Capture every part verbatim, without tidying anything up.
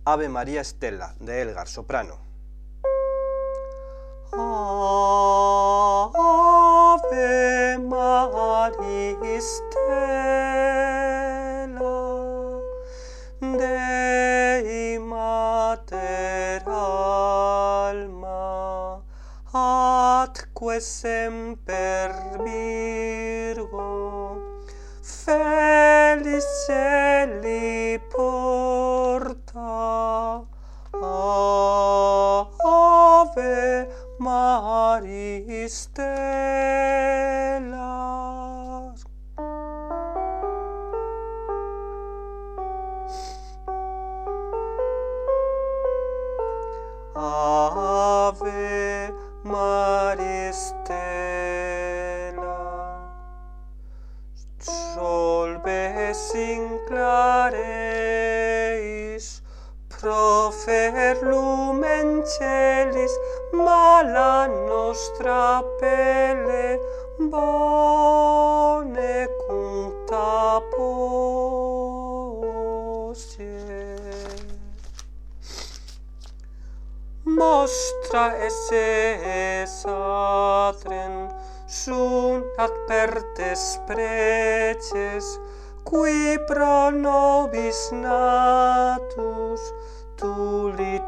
Ave María Stella, de Elgar, soprano. Ave María Stella, Dei Mater alma, atque semper Virgo, felis celi porta. Ave María Stella. Ave María Stella. Solve sinclareis, profer lumen celis, mala nostra pelle bone cunta posie. Mostra esse satren sunt adpertes preces, qui pro nobis natus tulit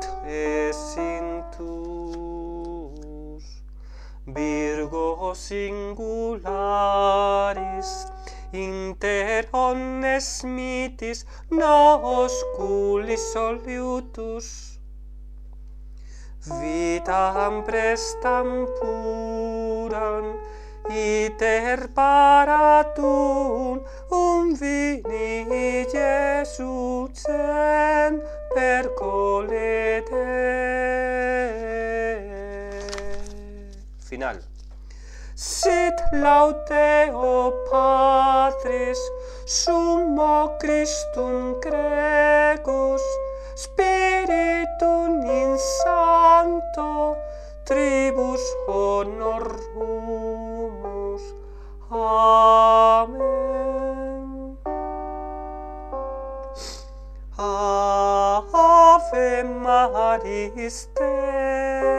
esintus. Virgo singularis, inter omnes mitis nos culi soliutus, vitam prestam puram, iter paratum, um vini Jesut sem percolete. Final. Sit laudeo Patris, summo Christum cregus, Spiritum in Sancto, tribus honor humus. Amen. Ave María Stella.